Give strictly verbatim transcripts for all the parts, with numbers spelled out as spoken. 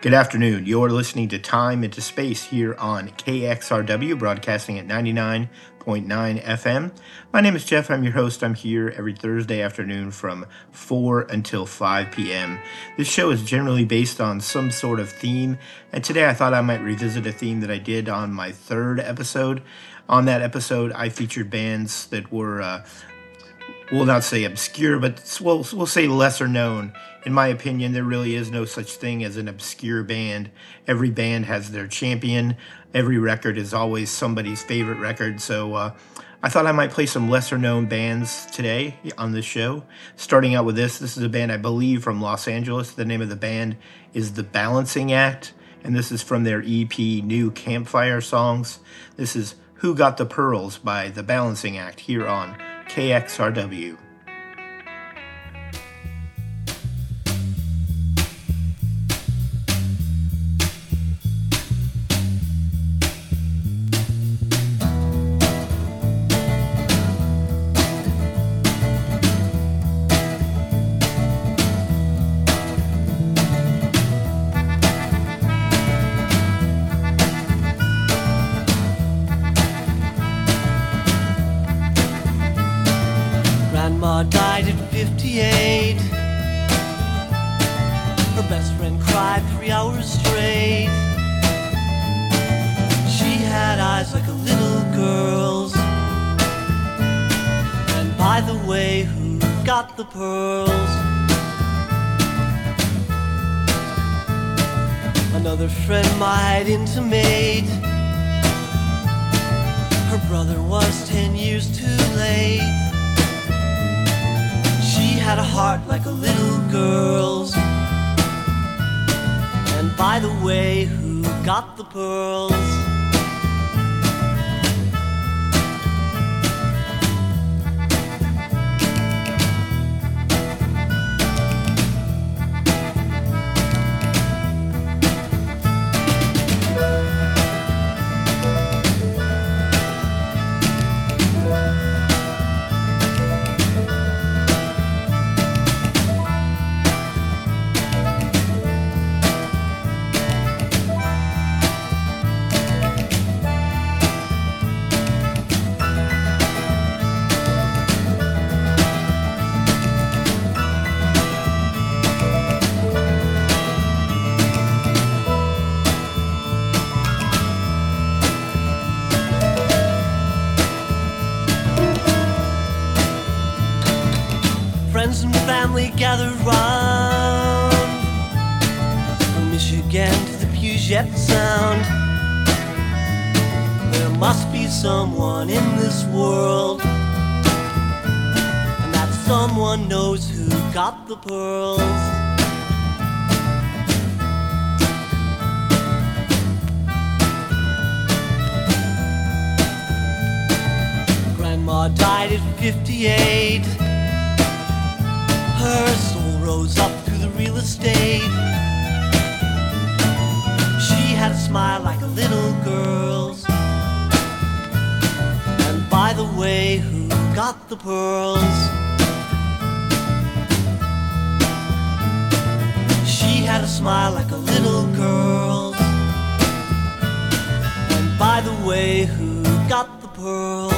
Good afternoon. You're listening to Time into Space here on K X R W, broadcasting at ninety-nine point nine F M. My name is Jeff. I'm your host. I'm here every Thursday afternoon from four until five p.m. This show is generally based on some sort of theme, and today I thought I might revisit a theme that I did on my third episode. On that episode, I featured bands that were, uh, we'll not say obscure, but we'll, we'll say lesser known. In my opinion, there really is no such thing as an obscure band. Every band has their champion. Every record is always somebody's favorite record. So uh, I thought I might play some lesser-known bands today on this show. Starting out with this, this is a band I believe from Los Angeles. The name of the band is The Balancing Act, and this is from their E P, New Campfire Songs. This is Who Got the Pearls by The Balancing Act here on K X R W. Died at fifty-eight. Her best friend cried three hours straight. She had eyes like a little girl's. And by the way, who got the pearls? Another friend might intimate her brother was ten years too late. Had a heart like a little girl's. And by the way, who got the pearls? Friends and family gathered round, from Michigan to the Puget Sound. There must be someone in this world, and that someone knows who got the pearls. Grandma died at fifty-eight. Her soul rose up through the real estate. She had a smile like a little girl's. And by the way, who got the pearls? She had a smile like a little girl's. And by the way, who got the pearls?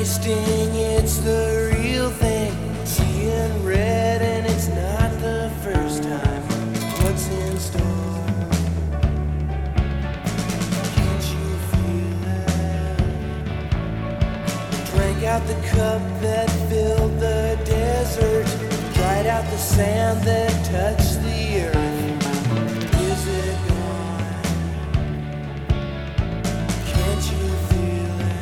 sting, it's the real thing. Seeing red and it's not the first time. What's in store? Can't you feel it? Drank out the cup that filled the desert, dried out the sand that touched the earth. Is it gone? Can't you feel it?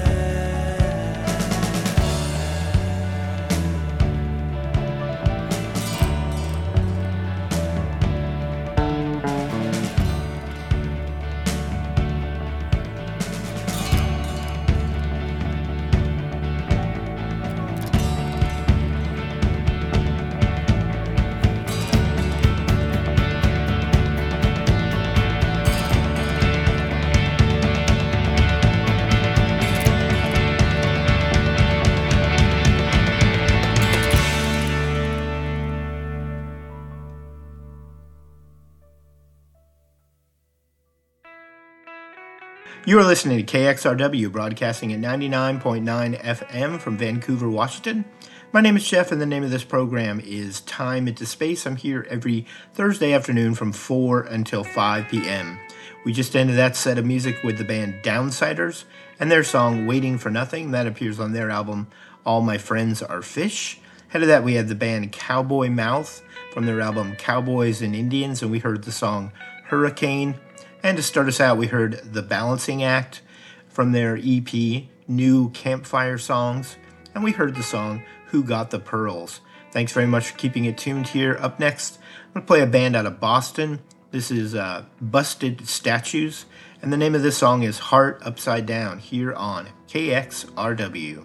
You are listening to K X R W, broadcasting at ninety-nine point nine F M from Vancouver, Washington. My name is Jeff, and the name of this program is Time into Space. I'm here every Thursday afternoon from four until five p.m. We just ended that set of music with the band Downsiders and their song Waiting for Nothing. That appears on their album All My Friends Are Fish. Ahead of that, we had the band Cowboy Mouth from their album Cowboys and Indians, and we heard the song Hurricane. And to start us out, we heard The Balancing Act from their E P, New Campfire Songs, and we heard the song Who Got the Pearls. Thanks very much for keeping it tuned here. Up next, I'm going to play a band out of Boston. This is uh, Busted Statues, and the name of this song is Heart Upside Down, here on K X R W.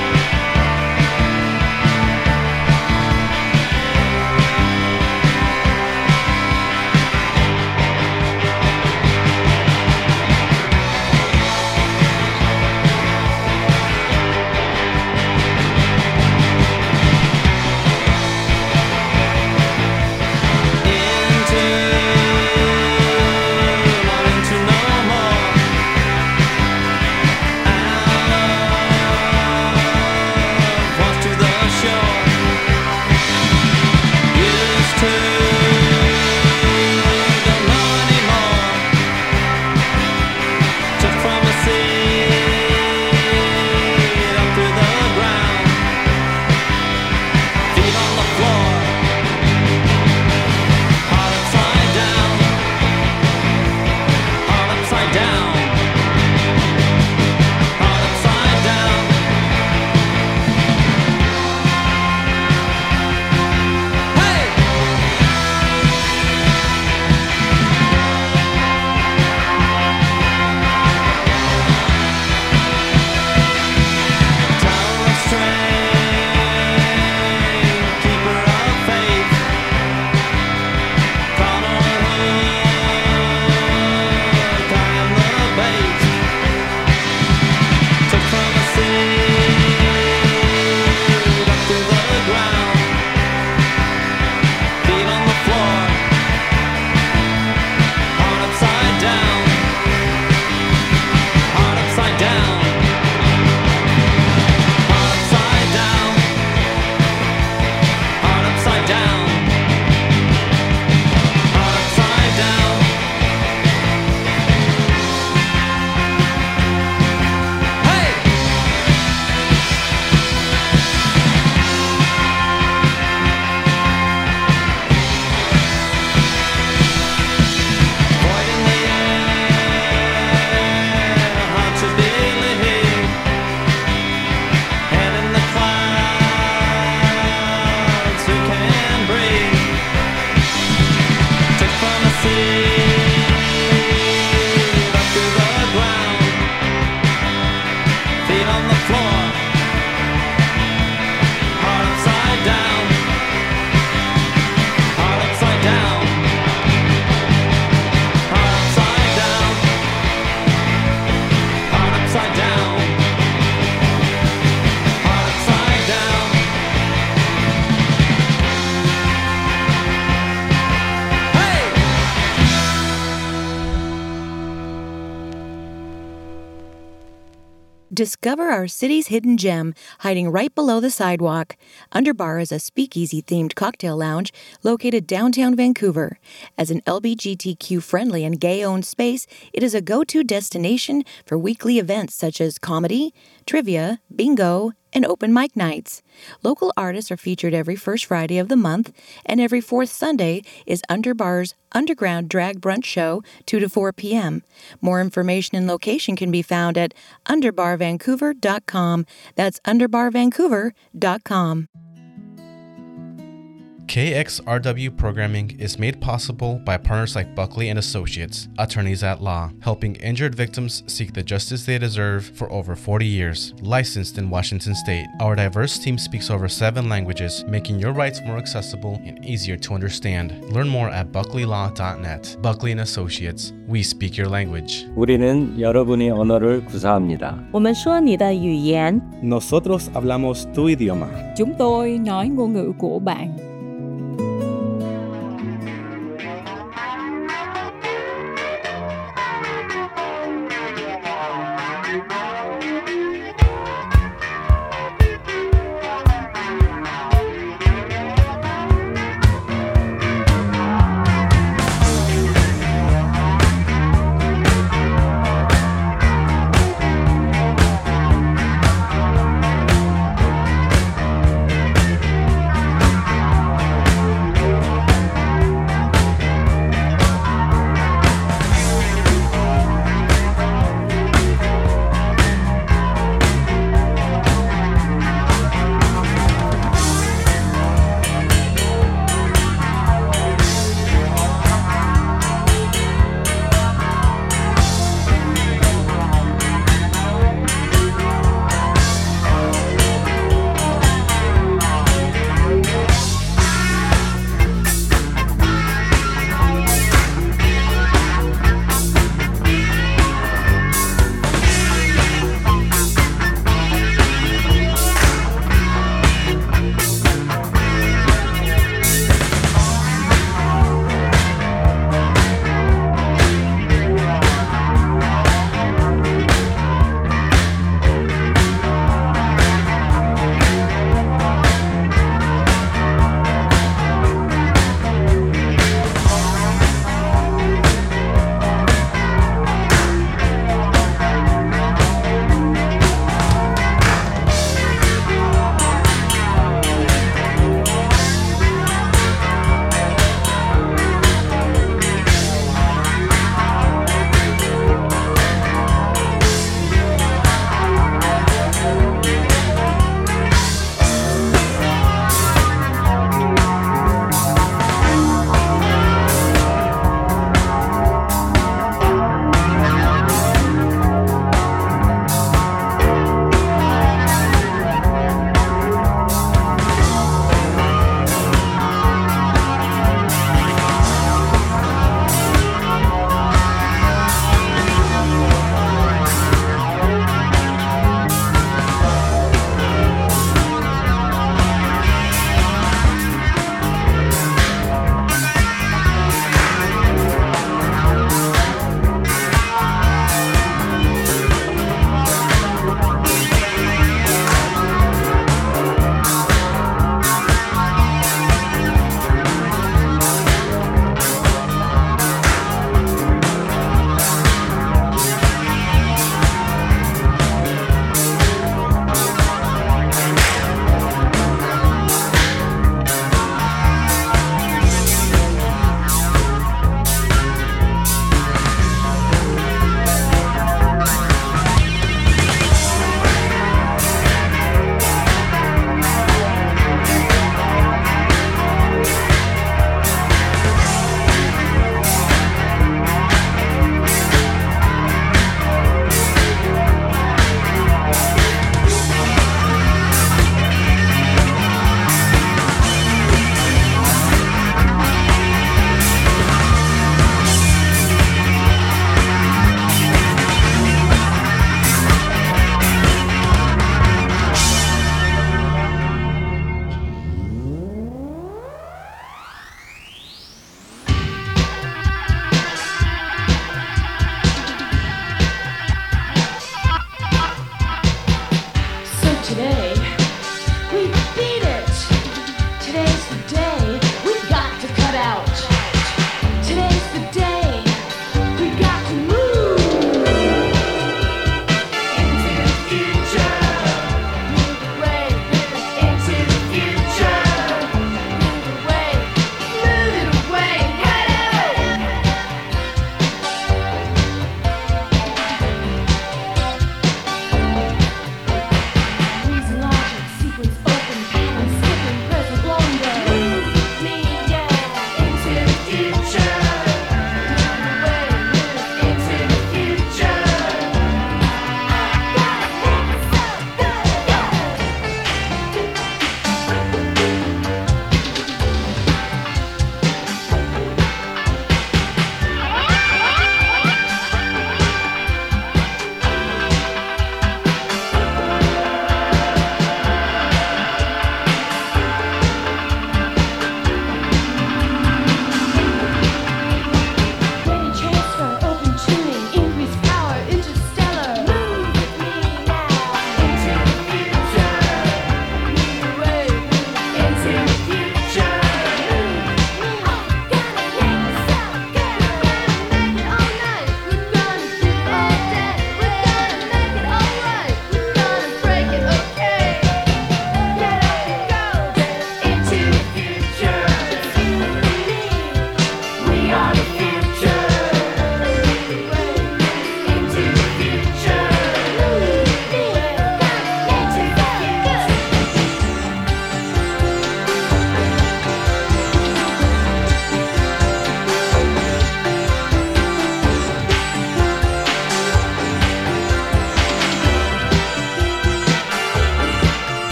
Hey! Discover our city's hidden gem, hiding right below the sidewalk. Underbar is a speakeasy-themed cocktail lounge located downtown Vancouver. As an L G B T Q-friendly and gay-owned space, it is a go-to destination for weekly events such as comedy, trivia, bingo, and open mic nights. Local artists are featured every first Friday of the month, and every fourth Sunday is Underbar's Underground Drag Brunch Show, two to four p.m. More information and location can be found at underbar vancouver dot com. That's underbar vancouver dot com. K X R W programming is made possible by partners like Buckley and Associates, attorneys at law, helping injured victims seek the justice they deserve for over forty years. Licensed in Washington State, our diverse team speaks over seven languages, making your rights more accessible and easier to understand. Learn more at buckley law dot net. Buckley and Associates, we speak your language. 우리는 여러분의 언어를 구사합니다. 我们说你的语言， Nosotros hablamos tu idioma. Chúng tôi nói ngôn ngữ của bạn.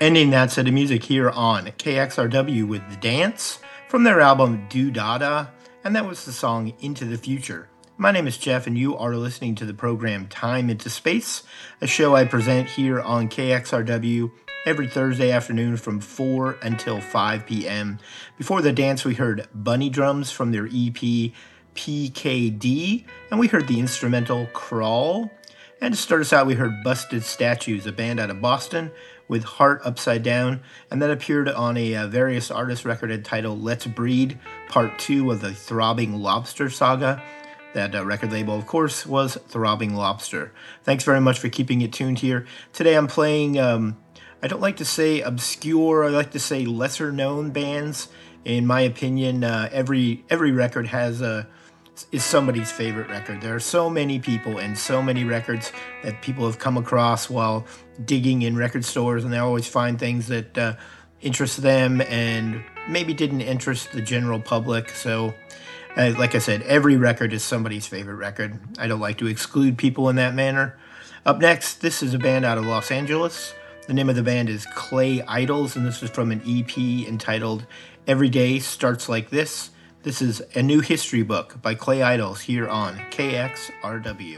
Ending that set of music here on K X R W with The Dance from their album Do Dada, and that was the song Into the Future. My name is Jeff, and you are listening to the program Time into Space, a show I present here on K X R W every Thursday afternoon from four until five p.m. Before The Dance, we heard Bunny Drums from their E P P K D, and we heard the instrumental Crawl. And to start us out, we heard Busted Statues, a band out of Boston, with Heart Upside Down, and that appeared on a uh, Various Artists record entitled Let's Breed, Part two of the Throbbing Lobster saga. That uh, record label, of course, was Throbbing Lobster. Thanks very much for keeping it tuned here. Today I'm playing, um, I don't like to say obscure, I like to say lesser-known bands. In my opinion, uh, every every record has a... is somebody's favorite record. There are so many people and so many records that people have come across while digging in record stores, and they always find things that uh, interest them and maybe didn't interest the general public. So, uh, like I said, every record is somebody's favorite record. I don't like to exclude people in that manner. Up next, this is a band out of Los Angeles. The name of the band is Clay Idols, and this is from an E P entitled Every Day Starts Like This. This is A New History Book by Clay Idols here on K X R W.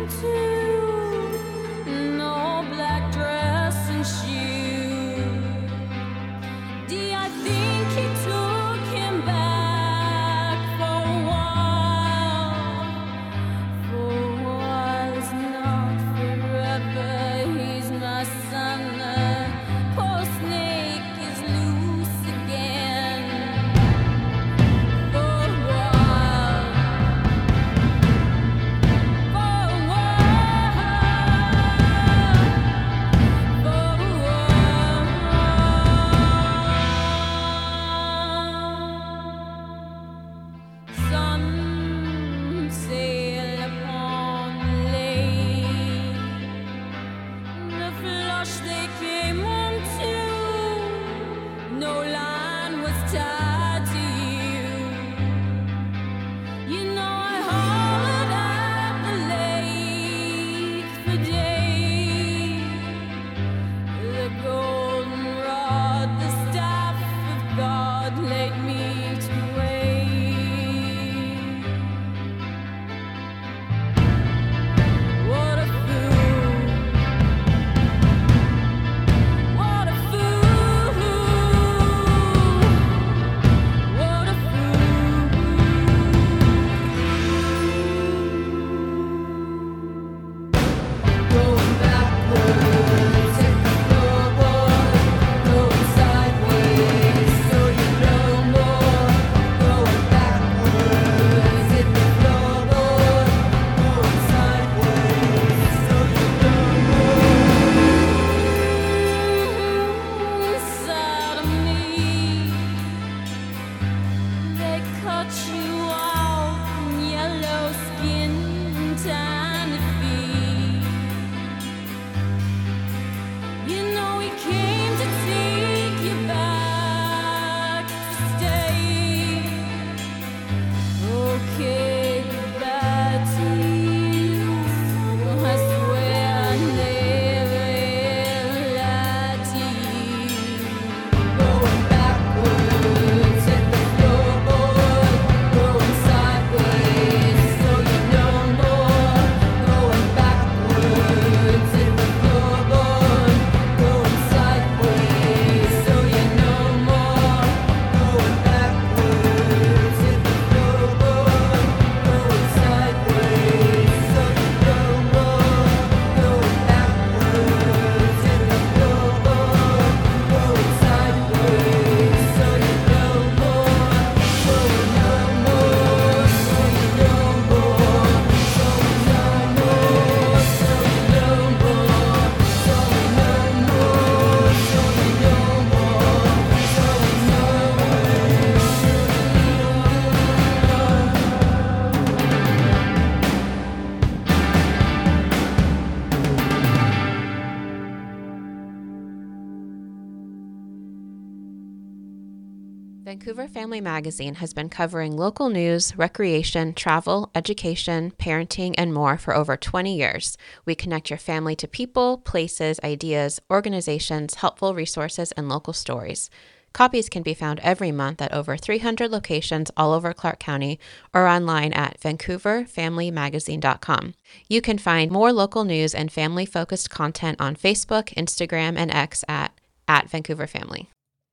Vancouver Family Magazine has been covering local news, recreation, travel, education, parenting, and more for over twenty years. We connect your family to people, places, ideas, organizations, helpful resources, and local stories. Copies can be found every month at over three hundred locations all over Clark County or online at vancouver family magazine dot com. You can find more local news and family-focused content on Facebook, Instagram, and X at, at Vancouver Family.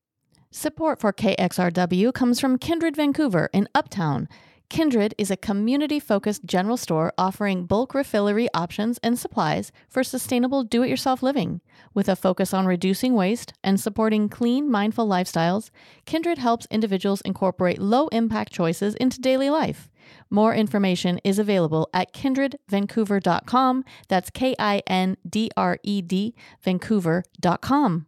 Support for K X R W comes from Kindred Vancouver in Uptown. Kindred is a community-focused general store offering bulk refillery options and supplies for sustainable do-it-yourself living. With a focus on reducing waste and supporting clean, mindful lifestyles, Kindred helps individuals incorporate low-impact choices into daily life. More information is available at kindred vancouver dot com. That's K I N D R E D, Vancouver dot com.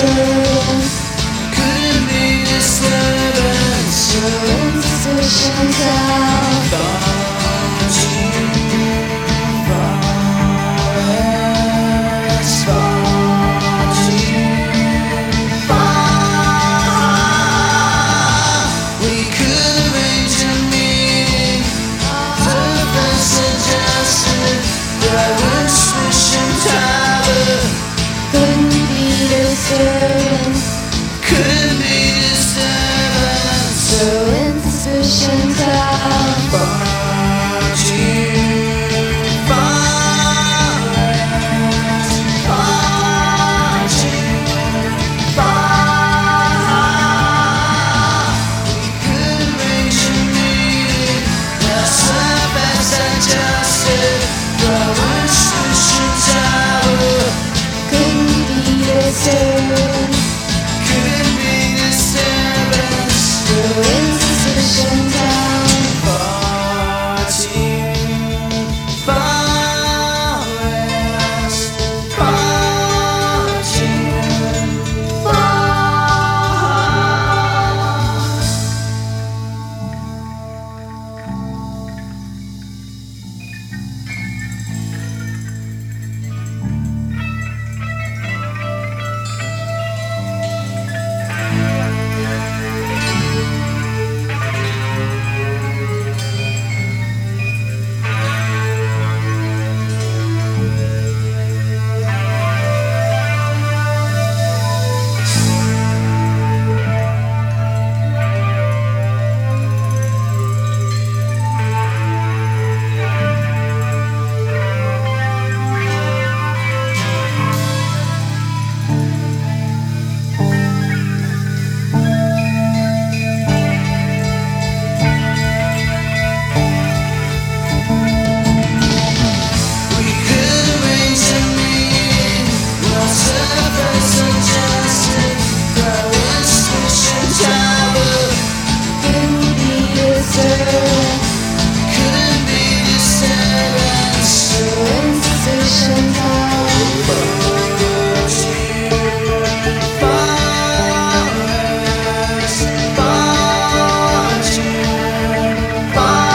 disturbance. Couldn't be disturbance. So insufficient out. Thought you forest. Thought you far. We could arrange a meeting. Purpose suggested. But we're swishing tower. Couldn't be disturbance. Couldn't be disturbance. So insufficient out. Far too far. Far too far. We could arrange a meeting. The surface adjusted. But we're swishing tower. Couldn't be disturbance. Couldn't be disturbance. So insufficient out. Far too far west. Far too far. We could arrange a meeting. No surface adjusted. But we're swishing tower. Couldn't be disturbance. Couldn't be disturbance. So insufficient out. Far too far west. Far too far.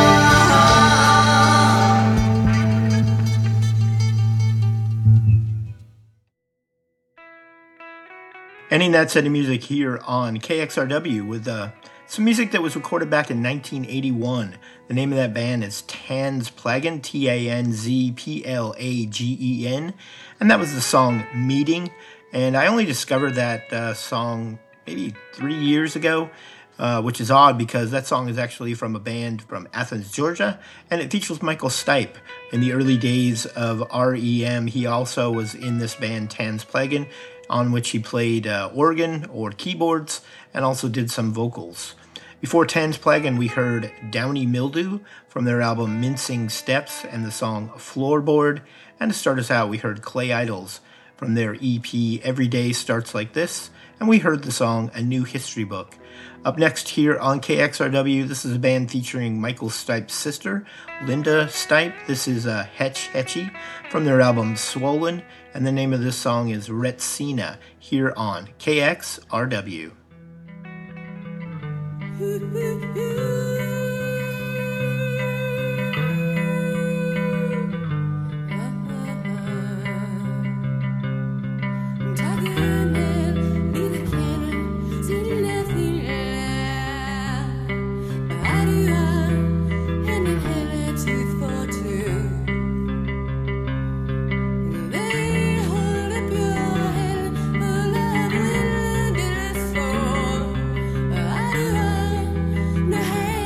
Ending that set of music here on K X R W with uh, some music that was recorded back in nineteen eighty-one. The name of that band is Tanzplagen, T A N Z P L A G E N, and that was the song Meeting. And I only discovered that uh, song maybe three years ago, uh, which is odd because that song is actually from a band from Athens, Georgia, and it features Michael Stipe. In the early days of R E M, he also was in this band Tanzplagen, on which he played uh, organ or keyboards and also did some vocals. Before Tanzplagen, we heard Downy Mildew from their album Mincing Steps and the song Floorboard. And to start us out, we heard Clay Idols from their E P Every Day Starts Like This, and we heard the song A New History Book. Up next here on K X R W, this is a band featuring Michael Stipe's sister, Linda Stipe. This is uh, Hetch Hetchy from their album Swollen, and the name of this song is Retsina here on K X R W. Hey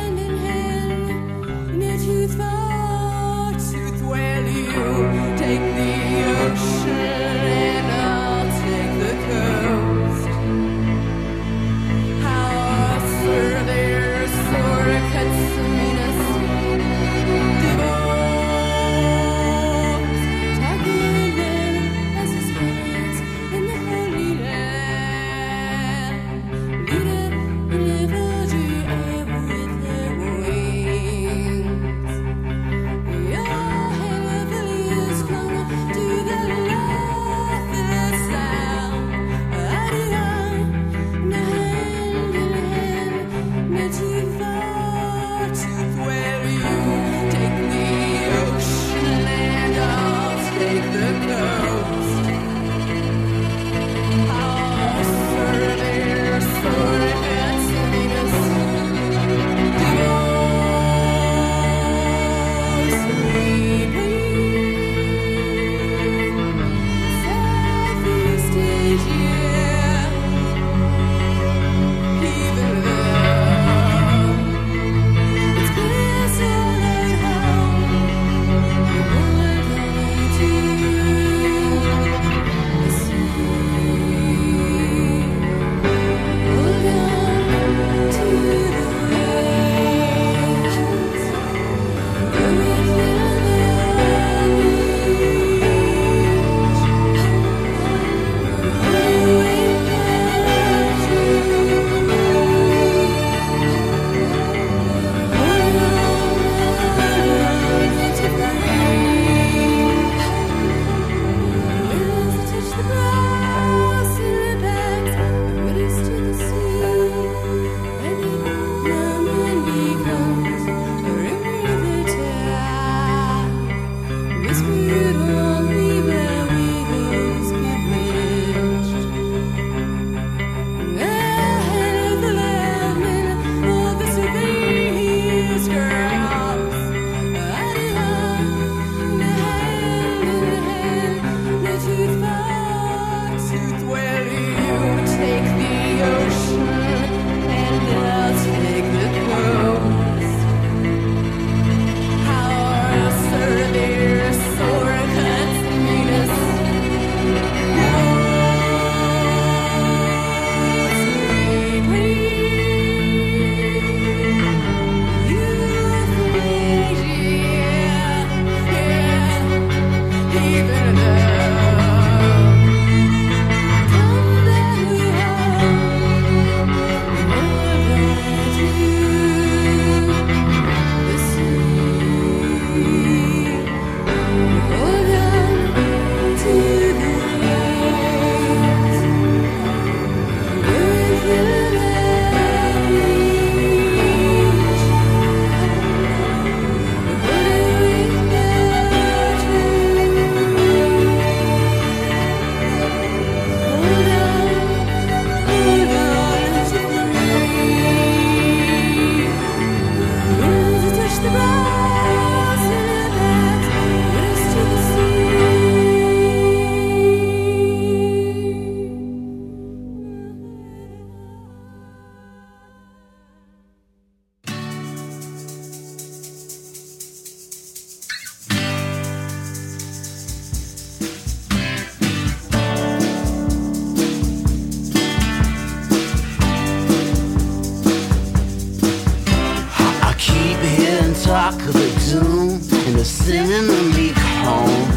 sending the meek home.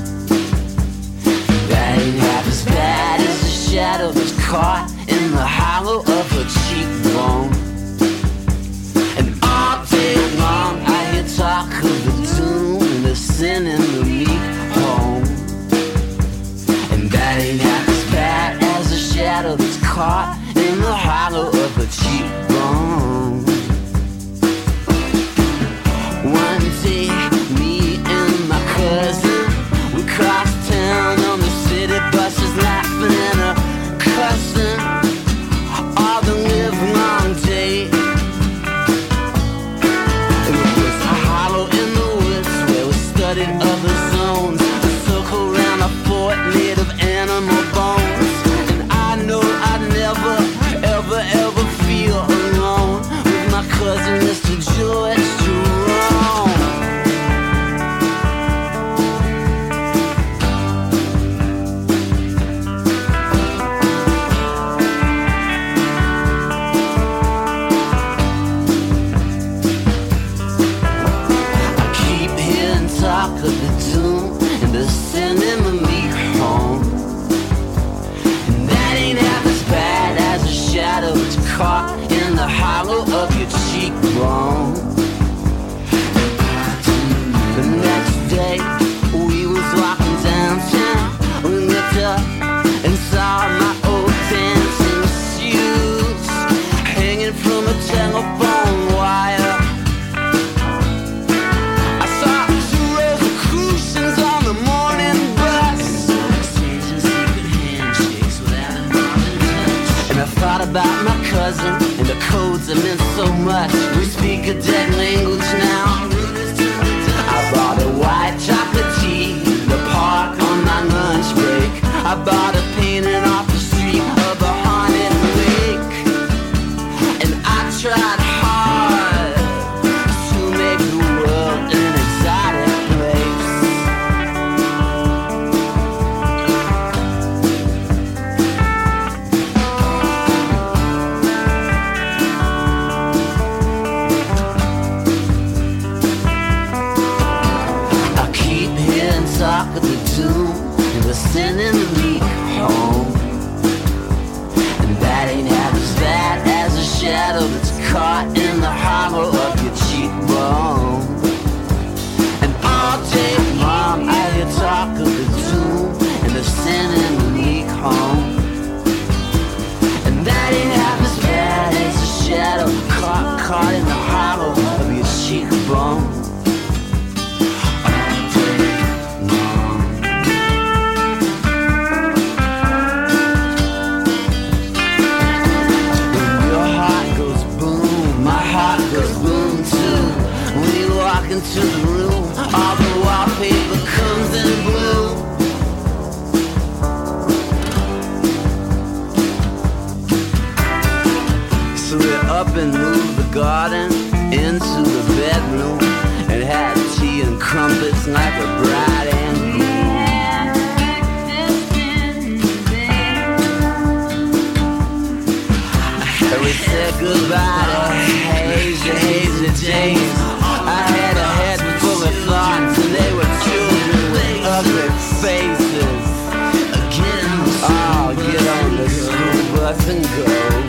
That ain't half as bad as the shadow that's caught in the hollow of her cheekbone. And all day long I hear talk of the doom and the sending the meek home. And that ain't half as bad as the shadow that's caught in the hollow of her cheekbone. One day, me and my cousin, we crossed town on the city buses, laughing and a cussing all the live long day. It was a hollow in the woods where we studied other zones, a circle around a fort made of animal bones. And I know I'd never, ever, ever feel alone with my cousin, Mister George Jerome. I keep hearing talk of the doom and the sending of me home. And that ain't half as bad as a shadow that's caught in the hollow of your cheekbone. The next day, we was walking downtown. We looked up and saw my old dancing shoes hanging from a telephone wire. I saw two Rosicrucians on the morning bus, exchanging secret handshakes without a morning touch. And I thought about my cousin and the codes that meant so much. We speak a dead language now. I bought a white chocolate tea in the park on my lunch break. I bought a painting off the street of a haunted lake. And I tried hard to make the world an exotic place. I keep hearing talk of the doom and the sending the meek home. And that ain't half as bad as a shadow that's caught in the hollow of your cheekbone. And all day long I hear talk of the doom and the sending the meek home. And that ain't half as bad as a shadow caught, caught in the hollow of your cheekbone. All day long. When your heart goes boom, my heart goes boom too. When you walk into the room, all the wallpaper comes in blue. So we up and moved the garden into the bedroom and had tea and crumpets like a bride and groom. And we said goodbye to hazy, hazy days. I had a head full of thoughts and they were children with ugly faces. Oh, get on the school bus and go.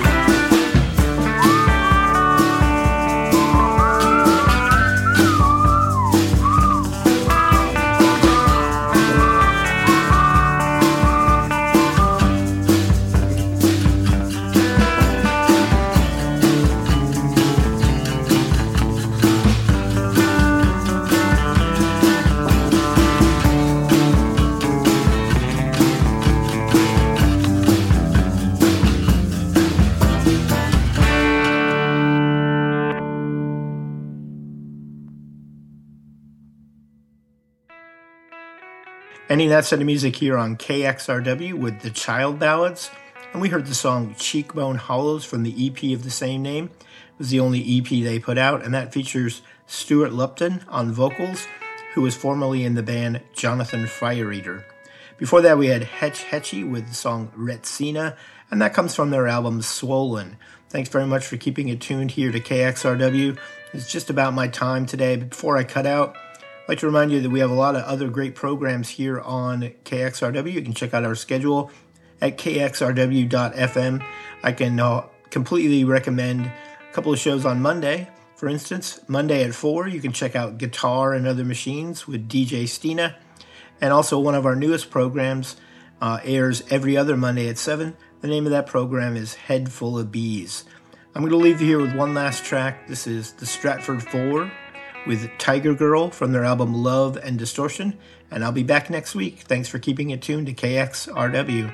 Ending that set of music here on K X R W with the Child Ballads, and we heard the song Cheekbone Hollows from the E P of the same name. It was the only E P they put out, and that features Stuart Lupton on vocals, who was formerly in the band Jonathan Fireeater. Before that, we had Hetch Hetchy with the song Retsina, and that comes from their album Swollen. Thanks very much for keeping it tuned here to K X R W. It's just about my time today. But before I cut out, I'd like to remind you that we have a lot of other great programs here on K X R W. You can check out our schedule at k x r w dot f m. I can uh, completely recommend a couple of shows on Monday. For instance, Monday at four, you can check out Guitar and Other Machines with D J Stina. And also one of our newest programs uh, airs every other Monday at seven. The name of that program is Head Full of Bees. I'm going to leave you here with one last track. This is the Stratford Four with Tiger Girl from their album Love and Distortion. And I'll be back next week. Thanks for keeping it tuned to K X R W.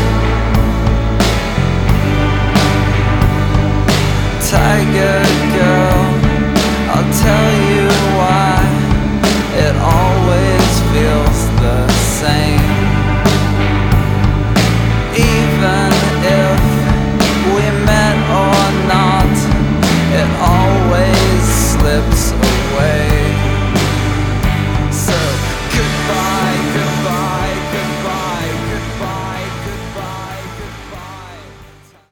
Tiger Girl.